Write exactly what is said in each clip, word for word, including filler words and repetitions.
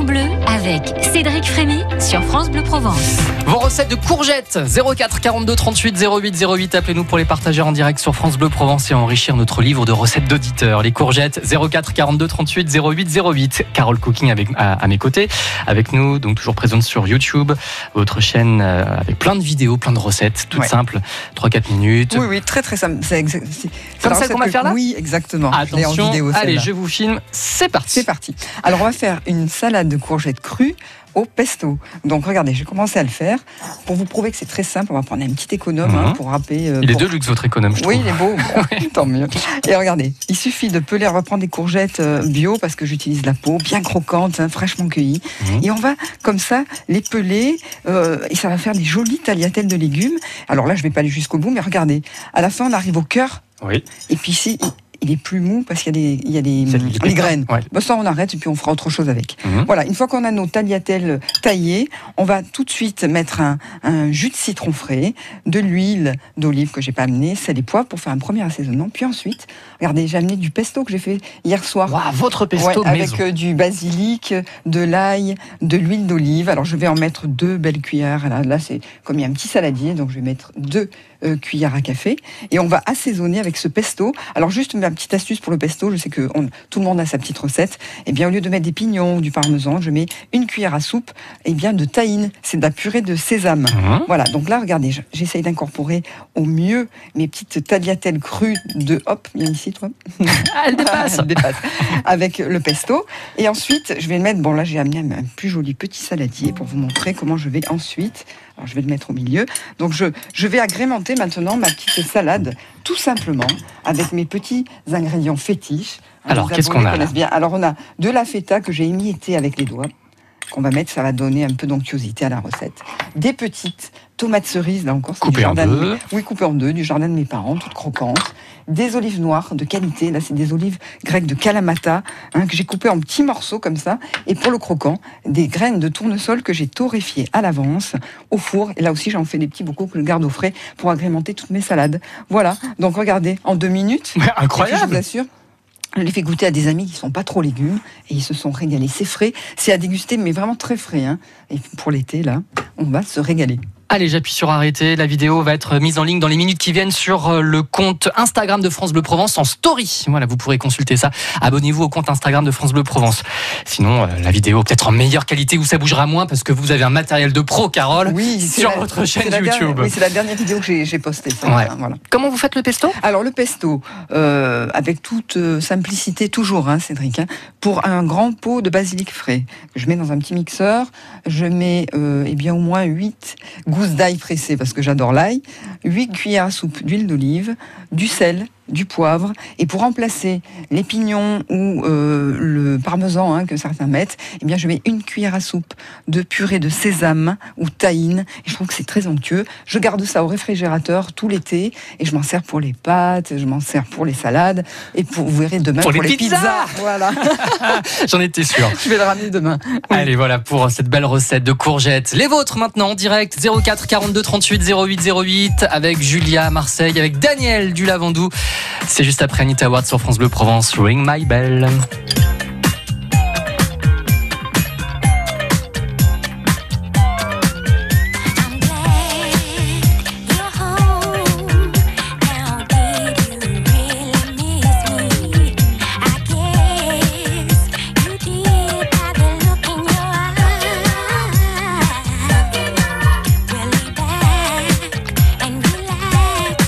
Bleu avec Cédric Frémy sur France Bleu Provence. Vos recettes de courgettes, zéro quatre quarante-deux trente-huit zéro huit zéro huit. Appelez-nous pour les partager en direct sur France Bleu Provence et enrichir notre livre de recettes d'auditeurs. Les courgettes, zéro quatre quarante-deux trente-huit zéro huit zéro huit. Carole Cooking avec, à, à mes côtés, avec nous, donc toujours présente sur YouTube, votre chaîne euh, avec plein de vidéos, plein de recettes, toutes ouais. simples, trois à quatre minutes. Oui, oui, très très simple. C'est exa- c'est, Comme celle qu'on va faire là ? Oui, exactement. Attention, en vidéo, allez, je vous filme, c'est parti. C'est parti. Alors, on va faire une salade de courgettes crues au pesto. Donc regardez, j'ai commencé à le faire. Pour vous prouver que c'est très simple, on va prendre un petit économe mmh. hein, pour râper. Euh, il pour... est de luxe votre économe, je oui, trouve. Oui, il est beau. Bon, ouais. Tant mieux. Et regardez, il suffit de peler. On va prendre des courgettes bio parce que j'utilise la peau, bien croquante, hein, fraîchement cueillie. Mmh. Et on va comme ça les peler euh, et ça va faire des jolies tagliatelles de légumes. Alors là, je ne vais pas aller jusqu'au bout, mais regardez, à la fin, on arrive au cœur. Oui. Et puis ici, il est plus mou parce qu'il y a des, il y a des, des, des graines. Ouais. Bon, ça, on arrête et puis on fera autre chose avec. Mmh. Voilà, une fois qu'on a nos tagliatelles taillées, on va tout de suite mettre un, un jus de citron frais, de l'huile d'olive que j'ai pas amené, sel et poivre pour faire un premier assaisonnement. Puis ensuite, regardez, j'ai amené du pesto que j'ai fait hier soir. Wow, votre pesto ouais, maison. Avec euh, du basilic, de l'ail, de l'huile d'olive. Alors je vais en mettre deux belles cuillères. Là, là c'est comme il y a un petit saladier, donc je vais mettre deux euh, cuillères à café. Et on va assaisonner avec ce pesto. Alors juste ma petite astuce pour le pesto, je sais que on, tout le monde a sa petite recette. Eh bien, au lieu de mettre des pignons ou du parmesan, je mets une cuillère à soupe eh bien, de tahine. C'est de la purée de sésame. Mmh. Voilà, donc là, regardez, j'essaye d'incorporer au mieux mes petites tagliatelles crues de... Hop, viens ici, toi. Ah, elle dépasse. Elle dépasse. Avec le pesto. Et ensuite, je vais le mettre... Bon, là, j'ai amené un plus joli petit saladier pour vous montrer comment je vais ensuite... Alors, je vais le mettre au milieu. Donc, je, je vais agrémenter maintenant ma petite salade, tout simplement, avec mes petits ingrédients fétiches. Alors, qu'est-ce qu'on a là ? Bien. Alors, on a de la feta que j'ai émiettée avec les doigts, qu'on va mettre, ça va donner un peu d'onctuosité à la recette. Des petites tomates cerises, là encore. Coupées en deux. De... Oui, coupées en deux, du jardin de mes parents, toutes croquantes. Des olives noires de qualité, là c'est des olives grecques de Kalamata, hein, que j'ai coupées en petits morceaux comme ça. Et pour le croquant, des graines de tournesol que j'ai torréfiées à l'avance au four. Et là aussi j'en fais des petits bocaux que je garde au frais pour agrémenter toutes mes salades. Voilà, donc regardez, en deux minutes. Mais incroyable. Je vous assure. Je l'ai fait goûter à des amis qui ne sont pas trop légumes et ils se sont régalés. C'est frais, c'est à déguster, mais vraiment très frais. Hein. Et pour l'été, là, on va se régaler. Allez, j'appuie sur arrêter. La vidéo va être mise en ligne dans les minutes qui viennent sur le compte Instagram de France Bleu Provence en story. Voilà, vous pourrez consulter ça. Abonnez-vous au compte Instagram de France Bleu Provence. Sinon, euh, la vidéo peut-être en meilleure qualité où ça bougera moins parce que vous avez un matériel de pro, Carole, oui, sur la, votre chaîne YouTube. Dernière, oui, c'est la dernière vidéo que j'ai, j'ai postée. Ça, ouais. hein, voilà. Comment vous faites le pesto ? Alors, le pesto, euh, avec toute euh, simplicité, toujours, hein, Cédric, hein, pour un grand pot de basilic frais, que je mets dans un petit mixeur, je mets euh, eh bien, au moins huit gousses d'ail pressées, parce que j'adore l'ail, huit cuillères à soupe d'huile d'olive, du sel, du poivre, et pour remplacer les pignons ou euh, le parmesan hein, que certains mettent, eh bien je mets une cuillère à soupe de purée de sésame ou tahine, et je trouve que c'est très onctueux. Je garde ça au réfrigérateur tout l'été, et je m'en sers pour les pâtes, je m'en sers pour les salades, et pour, vous verrez demain pour, pour les, les pizzas, pizzas. Voilà. J'en étais sûr. Je vais le ramener demain. Oui. Allez, voilà pour cette belle recette de courgettes. Les vôtres maintenant en direct, zéro quatre quarante-deux trente-huit zéro huit zéro huit, avec Julia à Marseille, avec Daniel du Lavandou. C'est juste après Anita Ward sur France Bleu Provence, Ring My Bell.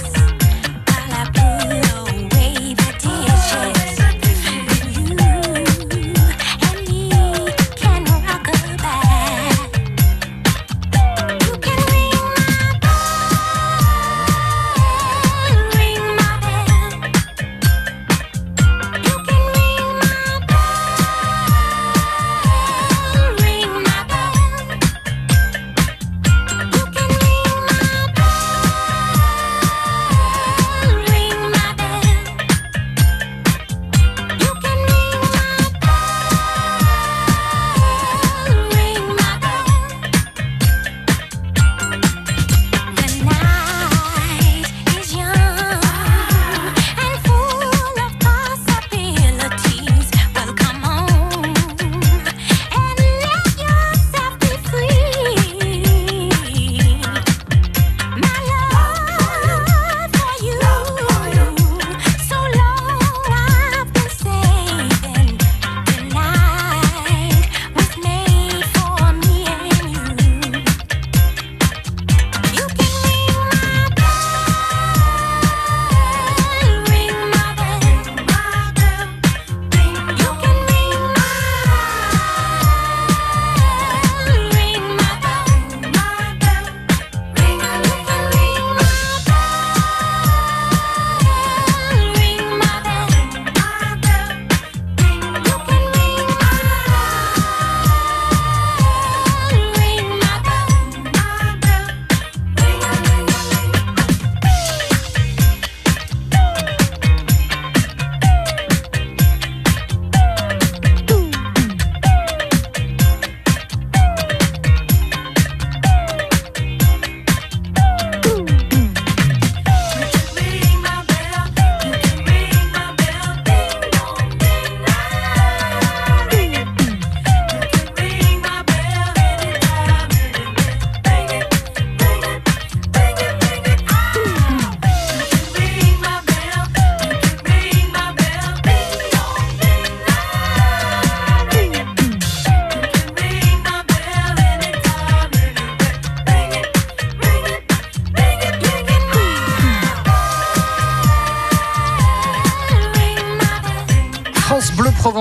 You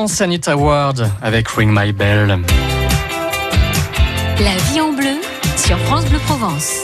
Provence, Anita Ward avec Ring My Bell. La vie en bleu sur France Bleu Provence.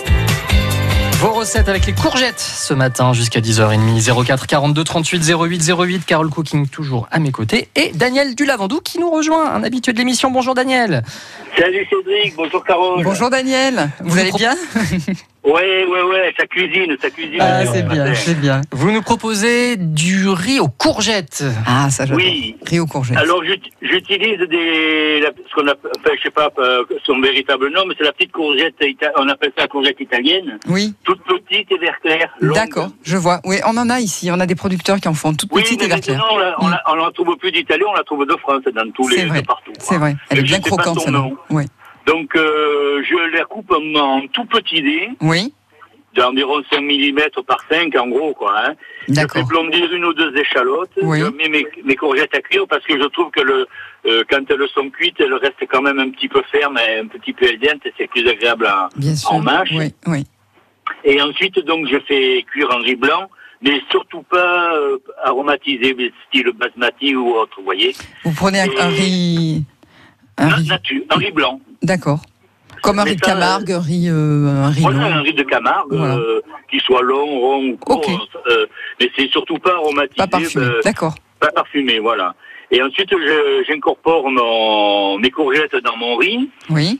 Vos recettes avec les courgettes ce matin jusqu'à dix heures trente. zéro quatre quarante-deux trente-huit zéro huit zéro huit. Carole Cooking toujours à mes côtés. Et Daniel Dulavandou qui nous rejoint, un habitué de l'émission. Bonjour Daniel. Salut Cédric, bonjour Carole. Bonjour Daniel, vous, vous allez pro- bien? Ouais, ouais, ouais, ça cuisine, ça cuisine. Ah, c'est bien, c'est bien. Vous nous proposez du riz aux courgettes. Ah, ça j'adore. Oui. Riz aux courgettes. Alors j'utilise des, ce qu'on appelle, enfin, je sais pas son véritable nom, mais c'est la petite courgette, on appelle ça la courgette italienne. Oui. Toute petite et vert clair. Longue. D'accord, je vois. Oui, on en a ici, on a des producteurs qui en font toute oui, petite et vert clair. On la, on, la, on la trouve plus d'Italie, on la trouve de France, dans tous les, vrai. de partout. C'est vrai, elle est bien croquante celle-là. Oui. Donc euh, je la coupe en, en tout petit dés. Oui. D'environ cinq millimètres par cinq en gros quoi. Hein. Je fais blondir une ou deux échalotes. Oui. Je mets mes, mes courgettes à cuire parce que je trouve que le euh, quand elles sont cuites, elles restent quand même un petit peu fermes et un petit peu aidantes et c'est plus agréable à, en mâche. Oui, oui. Et ensuite donc je fais cuire en riz blanc, mais surtout pas euh, aromatisé, style basmati ou autre, vous voyez. Vous prenez et un riz, un riz... nature, un riz blanc. D'accord. Comme un riz de Camargue, un riz, euh, un riz voilà, long. un riz de Camargue, voilà. euh, qui soit long, rond ou court, okay. euh, mais c'est surtout pas aromatisé. Pas parfumé, euh, d'accord. Pas parfumé, voilà. Et ensuite, je, j'incorpore mon, mes courgettes dans mon riz. Oui.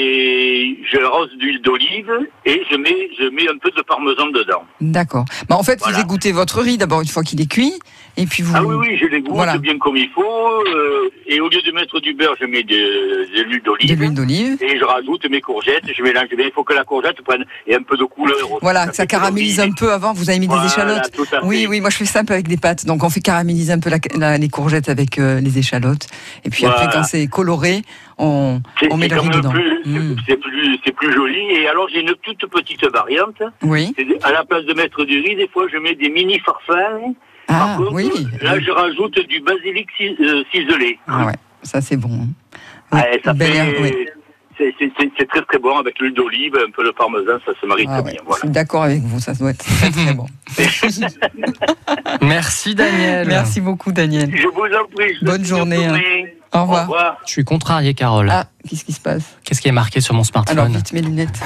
Et je rose d'huile d'olive et je mets, je mets un peu de parmesan dedans. D'accord. Bah en fait, voilà. Vous égouttez votre riz d'abord une fois qu'il est cuit. Et puis vous... Ah oui, oui, je l'égoutte voilà. bien comme il faut. Euh, et au lieu de mettre du beurre, je mets de, de l'huile d'olive. De l'huile d'olive. Et je rajoute mes courgettes. Je mélange bien. Il faut que la courgette prenne et un peu de couleur. Voilà, ça, que ça caramélise un peu avant. Vous avez mis voilà, des échalotes. Oui, oui, moi je fais ça un peu avec des pâtes. Donc on fait caraméliser un peu la, la, les courgettes avec euh, les échalotes. Et puis voilà. Après, quand c'est coloré, on, on met le riz dedans. Plus, mmh. c'est, plus, c'est plus joli. Et alors j'ai une toute petite variante. Oui. C'est, à la place de mettre du riz, des fois je mets des mini farfales. Ah, Par contre, oui. Là, je rajoute du basilic ciselé. Ah ouais, ça c'est bon. Hein. Oui, ouais, ça fait... air, oui. c'est, c'est, c'est, c'est très très bon avec l'huile d'olive, un peu de parmesan, ça se marie ah, très ouais. bien. Voilà. Je suis d'accord avec vous, ça doit être très très bon. Merci Daniel. Merci beaucoup Daniel. Je vous en prie. Je Bonne journée. Hein. Au revoir. Au revoir. Je suis contrarié, Carole. Ah, qu'est-ce qui se passe? Qu'est-ce qui est marqué sur mon smartphone? Alors vite mes lunettes.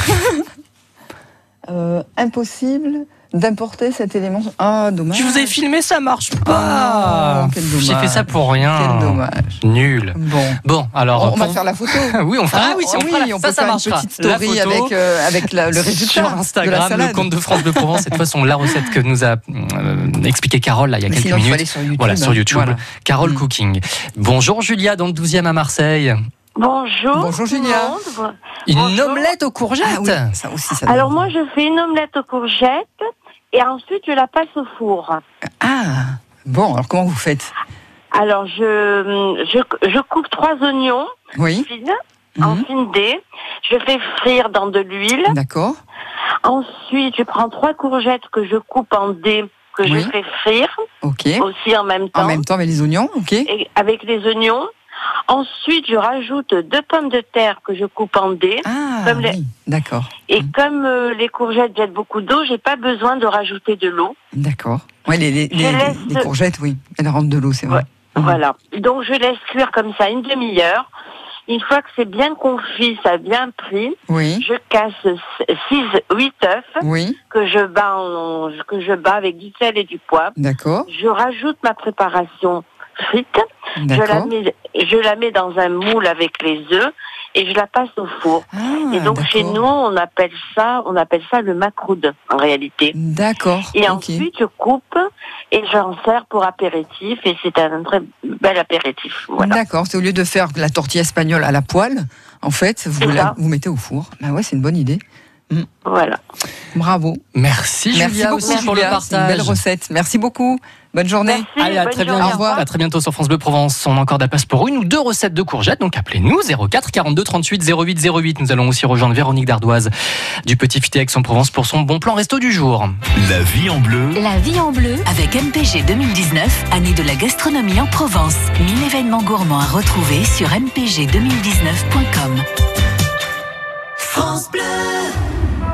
euh, impossible d'importer cet élément. Ah, dommage. Je vous ai filmé, ça marche pas. Oh, quel dommage. J'ai fait ça pour rien. Quel dommage. Nul. Bon. Bon, alors. On, on pour... va faire la photo. oui, on fera. Ah oui, si on, on, oui, fera la... on ça, peut ça faire marchera. une petite story avec, euh, avec la, le résultat. Sur Instagram, le compte de France Bleu Provence. Cette fois, sont la recette que nous a euh, expliqué Carole là, il y a Mais quelques sinon, minutes. Il faut aller sur YouTube, voilà, sur YouTube. Voilà. Carole mmh. Cooking. Bonjour Julia, dans le douzième à Marseille. Bonjour. Bonjour Julia. Une Bonjour. omelette aux courgettes. Ah, oui, ça aussi, ça Alors moi, je fais une omelette aux courgettes et ensuite je la passe au four. Ah, bon, alors comment vous faites? Alors je, je, je coupe trois oignons oui. fines, mmh. en fines dés. Je fais frire dans de l'huile. D'accord. Ensuite, je prends trois courgettes que je coupe en dés, que oui. je fais frire. Ok. Aussi en même temps. En même temps, avec les oignons, ok. Et avec les oignons. Ensuite, je rajoute deux pommes de terre que je coupe en dés. Ah, comme les... oui, d'accord. Et mmh. comme euh, les courgettes jettent beaucoup d'eau, j'ai pas besoin de rajouter de l'eau. D'accord. Oui, les, les, les, laisse... les courgettes, oui, elles rentrent de l'eau, c'est vrai. Ouais. Mmh. Voilà. Donc, je laisse cuire comme ça une demi-heure. Une fois que c'est bien confit, ça a bien pris, oui. je casse six, huit œufs oui. que je bats en, que je bats avec du sel et du poivre. D'accord. Je rajoute ma préparation frite. Je la mets, je la mets dans un moule avec les œufs et je la passe au four. Ah, et donc d'accord. chez nous, on appelle ça, on appelle ça le macroude en réalité. D'accord. Et okay. ensuite, je coupe et j'en sers pour apéritif et c'est un très bel apéritif. Voilà. D'accord. C'est au lieu de faire la tortilla espagnole à la poêle, en fait, vous la, vous mettez au four. Bah ouais, c'est une bonne idée. Mmh. Voilà. Bravo. Merci, Merci Julia beaucoup aussi pour Julia, le partage. C'est une belle recette. Merci beaucoup. Bonne journée. Merci, Allez, à bonne très, journée. bien, à très bientôt sur France Bleu Provence. On a encore de la place pour une ou deux recettes de courgettes. Donc appelez-nous zéro quatre quarante-deux trente-huit zéro huit zéro huit. Nous allons aussi rejoindre Véronique Dardoise du Petit Futé Aix-en-Provence pour son bon plan resto du jour. La vie en bleu. La vie en bleu. Avec M P G deux mille dix-neuf, année de la gastronomie en Provence. mille événements gourmands à retrouver sur m p g deux mille dix-neuf point com. France Bleu.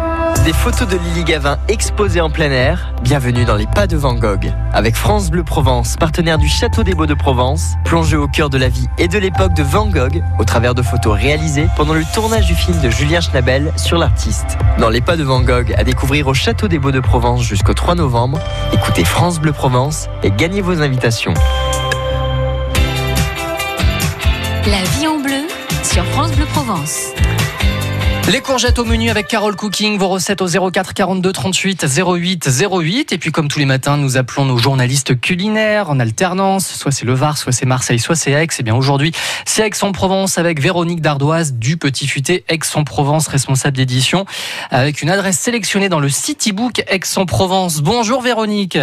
Des photos de Lily Gavin exposées en plein air. Bienvenue dans les pas de Van Gogh. Avec France Bleu Provence, partenaire du Château des Beaux de Provence, plongez au cœur de la vie et de l'époque de Van Gogh au travers de photos réalisées pendant le tournage du film de Julien Schnabel sur l'artiste. Dans les pas de Van Gogh, à découvrir au Château des Beaux de Provence jusqu'au trois novembre. Écoutez France Bleu Provence et gagnez vos invitations. La vie en bleu sur France Bleu Provence. Les courgettes au menu avec Carole Cooking, vos recettes au zéro quatre quarante-deux trente-huit zéro huit zéro huit. Et puis comme tous les matins, nous appelons nos journalistes culinaires en alternance. Soit c'est le Var, soit c'est Marseille, soit c'est Aix. Et bien aujourd'hui, c'est Aix-en-Provence avec Véronique Dardoise du Petit Futé Aix-en-Provence, responsable d'édition, avec une adresse sélectionnée dans le Citybook Aix-en-Provence. Bonjour Véronique.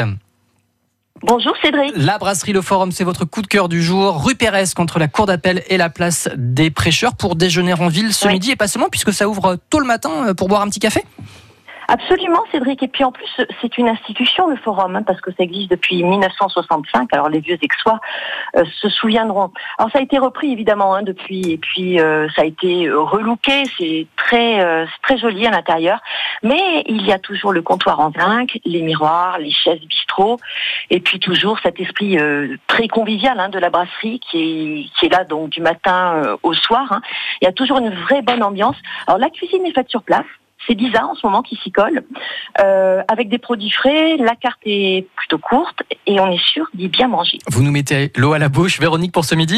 Bonjour Cédric. La brasserie Le Forum, c'est votre coup de cœur du jour. Rue Pérez, entre la cour d'appel et la place des Prêcheurs, pour déjeuner en ville ce oui. midi, et pas seulement, puisque ça ouvre tôt le matin pour boire un petit café. Absolument Cédric, et puis en plus c'est une institution le Forum, hein, parce que ça existe depuis dix-neuf cent soixante-cinq, alors les vieux Aixois euh, se souviendront. Alors ça a été repris évidemment hein, depuis, et puis euh, ça a été relooké, c'est très, euh, c'est très joli à l'intérieur, mais il y a toujours le comptoir en zinc, les miroirs, les chaises bistrot, et puis toujours cet esprit euh, très convivial hein, de la brasserie qui est, qui est là donc du matin euh, au soir. Hein. Il y a toujours une vraie bonne ambiance. Alors la cuisine est faite sur place. C'est Lisa en ce moment qui s'y colle, euh, avec des produits frais. La carte est plutôt courte et on est sûr d'y bien manger. Vous nous mettez l'eau à la bouche, Véronique, pour ce midi ?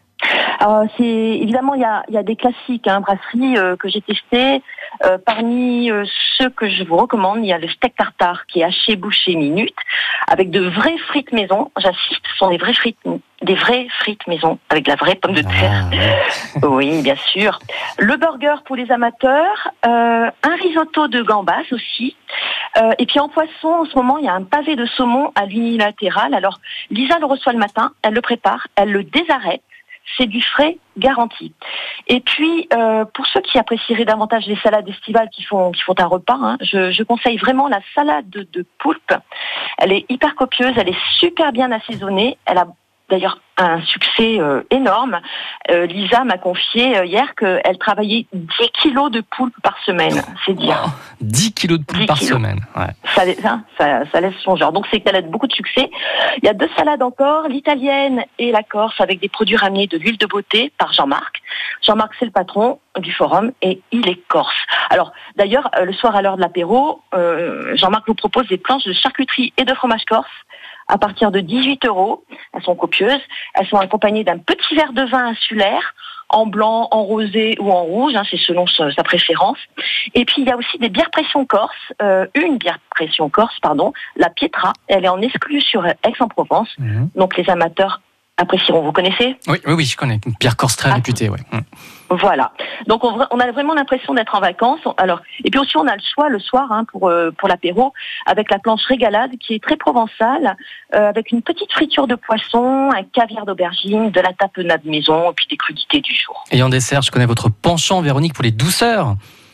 Alors, c'est évidemment il y a, il y a des classiques, hein, brasseries euh, que j'ai testées. Euh, parmi euh, ceux que je vous recommande, il y a le steak tartare qui est haché, bouché, minute, avec de vraies frites maison. J'insiste, ce sont des vraies frites, des vraies frites maison avec de la vraie pomme de terre. Ah, oui. oui, bien sûr. Le burger pour les amateurs, euh, un risotto de gambas aussi. Euh, et puis en poisson, en ce moment, il y a un pavé de saumon à l'unilatéral. Alors, Lisa le reçoit le matin, elle le prépare, elle le désarrête. C'est du frais garanti. Et puis, euh, pour ceux qui apprécieraient davantage les salades estivales qui font, qui font un repas, hein, je, je conseille vraiment la salade de, de poulpe. Elle est hyper copieuse, elle est super bien assaisonnée. Elle a d'ailleurs un succès euh, énorme. Euh, Lisa m'a confié euh, hier qu'elle travaillait dix kilos de poulpe par semaine. C'est dire. Wow. dix kilos de poulpe par kilos. semaine. Ouais. Ça, hein, ça, ça laisse son genre. Donc c'est qu'elle a beaucoup de succès. Il y a deux salades encore, l'italienne et la corse, avec des produits ramenés de l'huile de beauté par Jean-Marc. Jean-Marc, c'est le patron du Forum et il est corse. Alors d'ailleurs, euh, le soir à l'heure de l'apéro, euh, Jean-Marc nous propose des planches de charcuterie et de fromage corse à partir de dix-huit euros. Elles sont copieuses. Elles sont accompagnées d'un petit verre de vin insulaire, en blanc, en rosé ou en rouge, hein, c'est selon sa, sa préférence. Et puis il y a aussi des bières pression corse, euh, une bière pression corse, pardon, la Pietra. Elle est en exclu sur Aix-en-Provence. Mmh. Donc les amateurs apprécieront. Vous connaissez ? Oui, oui, oui, je connais. Une bière corse très ah, réputée, oui. Mmh. Voilà. Donc on, on a vraiment l'impression d'être en vacances. Alors, et puis aussi on a le choix le soir hein, pour euh, pour l'apéro avec la planche régalade qui est très provençale, euh, avec une petite friture de poisson, un caviar d'aubergine, de la tapenade maison et puis des crudités du jour. Et en dessert, je connais votre penchant, Véronique, pour les douceurs.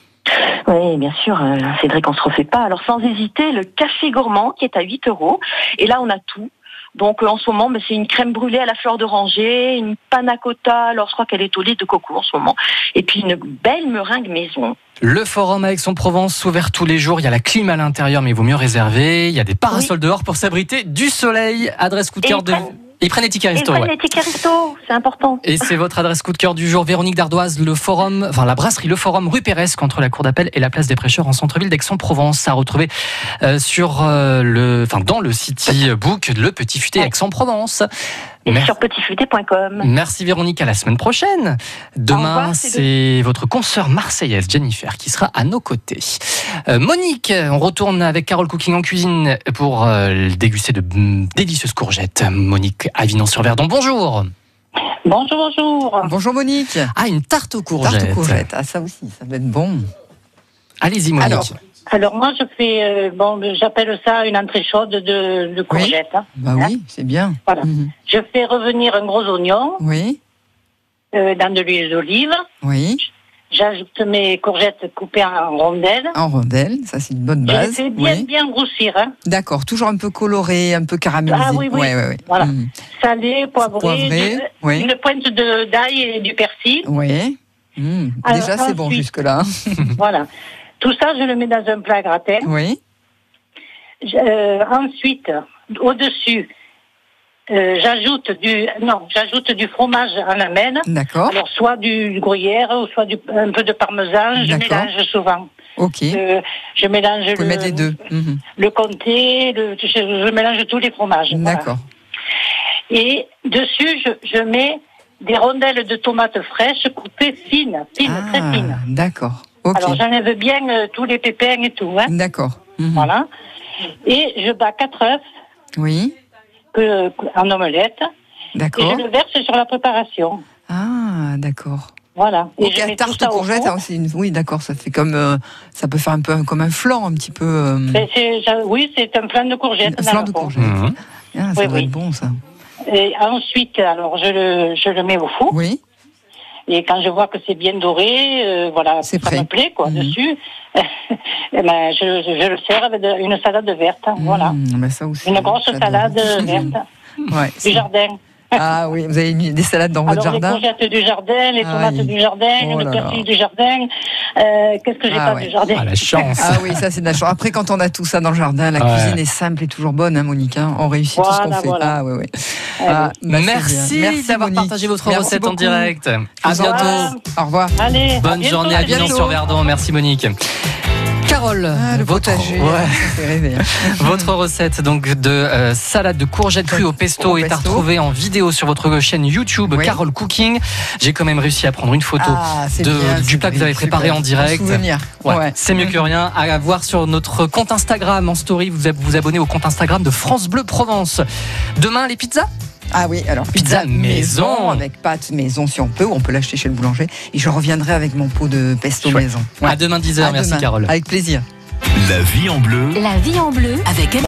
Oui, bien sûr, euh, Cédric, on se refait pas. Alors sans hésiter, le café gourmand qui est à huit euros. Et là, on a tout. Donc euh, en ce moment, bah, c'est une crème brûlée à la fleur d'oranger, une panna cotta, alors je crois qu'elle est au lait de coco en ce moment, et puis une belle meringue maison. Le Forum à Aix-en-Provence, ouvert tous les jours. Il y a la clim à l'intérieur, mais il vaut mieux réserver. Il y a des parasols oui. dehors pour s'abriter du soleil. Adresse coup de cœur de... Ils prennent les tickets resto. Ils prennent ouais. les tickets resto, c'est important. Et c'est votre adresse coup de cœur du jour, Véronique Dardoise, le Forum, enfin la brasserie Le Forum, rue Pérez, entre la cour d'appel et la place des Prêcheurs en centre-ville d'Aix-en-Provence. À retrouver euh, sur euh, le, enfin dans le Citybook, le Petit Futé ouais. Aix-en-Provence. Et Mer- sur petit futé point com. Merci Véronique, à la semaine prochaine. Demain, revoir, c'est, c'est votre consoeur marseillaise Jennifer qui sera à nos côtés. Euh, Monique, on retourne avec Carole Cooking en cuisine pour euh, déguster de mm, délicieuses courgettes. Monique Avinon-sur-Verdon, bonjour. Bonjour, bonjour. Bonjour Monique. Ah, une tarte aux courgettes. Tarte aux courgettes, ah ça aussi, ça doit être bon. Allez-y Monique. Alors, Alors moi je fais, euh, bon, j'appelle ça une entrée chaude de, de courgettes. Oui. Hein. Bah hein? oui, c'est bien. Voilà. Mmh. Je fais revenir un gros oignon. Oui. Euh, dans de l'huile d'olive. Oui. J'ajoute mes courgettes coupées en rondelles. En rondelles, ça c'est une bonne base. Je les fais bien, oui. bien grossir. Hein. D'accord, toujours un peu coloré, un peu caramélisé. Ah oui, oui. Ouais, ouais, ouais. Voilà. Mmh. Salé, poivré, poivré du, oui. une pointe de, d'ail et du persil. Oui. Mmh. Alors, déjà c'est ensuite, bon jusque-là. Voilà. Tout ça, je le mets dans un plat gratin. Oui. Je, euh, ensuite, au-dessus, euh, j'ajoute du non, j'ajoute du fromage en lamelles. D'accord. Alors soit du gruyère ou soit du, un peu de parmesan. Je D'accord. mélange souvent. Ok. Euh, je mélange Vous pouvez le, mettre les deux. Mmh. le comté, le, je, je mélange tous les fromages. D'accord. Voilà. Et dessus, je, je mets des rondelles de tomates fraîches coupées fines, fines, Ah, très fines. d'accord. Ok. Alors j'enlève bien euh, tous les pépins et tout. Hein. D'accord. Mmh. Voilà. Et je bats quatre œufs Oui. que, en omelette. D'accord. Et je le verse sur la préparation. Ah, d'accord. Voilà. Et Ok, je mets tarte tout ça aux au courgettes, four. hein, c'est une... oui, d'accord, ça fait comme, euh, ça peut faire un peu comme un flan, un petit peu. Euh... C'est, c'est, je- oui, c'est un flan de courgettes. Un dans flan le de four. courgettes. Mmh. Ah, ça Oui, doit oui. être bon, ça. Et ensuite, alors je le, je le mets au four. Oui. Et quand je vois que c'est bien doré, euh, voilà, C'est ça prêt. me plaît quoi Mhm. dessus. Eh ben, je, je, je le sers avec de- une salade verte. Voilà. Mmh, bah ça aussi, Une grosse j'adore. salade verte Ouais, du c'est- jardin. Ah oui, vous avez mis des salades dans votre Alors jardin. les courgettes du jardin, les tomates Aïe. du jardin, Oh le là persil là. du jardin. Euh, qu'est-ce que j'ai Ah pas ouais. du jardin? Ah, la chance. Ah oui, ça c'est de la chance. Après, quand on a tout ça dans le jardin, la Ouais. cuisine est simple et toujours bonne, hein, Monique. hein. On réussit tout ce qu'on Voilà, fait. voilà. Ah oui, oui. Eh Ah, bah, c'est Merci, bien. Merci d'avoir Monique. partagé votre Merci recette en beaucoup. direct. À vous embrasse. bientôt. Au revoir. Allez, Bonne bientôt, journée à les Vinon amis. sur Verdon. Merci Monique. Carole, Ah, le votre, potager, ouais, ça fait rêver. hein. votre recette donc de euh, salade de courgettes crues au pesto Au est à pesto. retrouver en vidéo sur votre chaîne YouTube Oui. Carole Cooking. J'ai quand même réussi à prendre une photo Ah, c'est de- bien, du c'est plat que vous bien, avez préparé super. en direct. Un souvenir. Ouais, Ouais. c'est mieux que rien. À voir sur notre compte Instagram en story. Vous vous abonnez au compte Instagram de France Bleu Provence. Demain, les pizzas. Ah oui, alors Pizza pizza, maison. avec pâte maison si on peut, ou on peut l'acheter chez le boulanger. Et je reviendrai avec mon pot de pesto Chouette. maison. À demain dix heures. À Merci demain. Carole. Avec plaisir. La vie en bleu. La vie en bleu Avec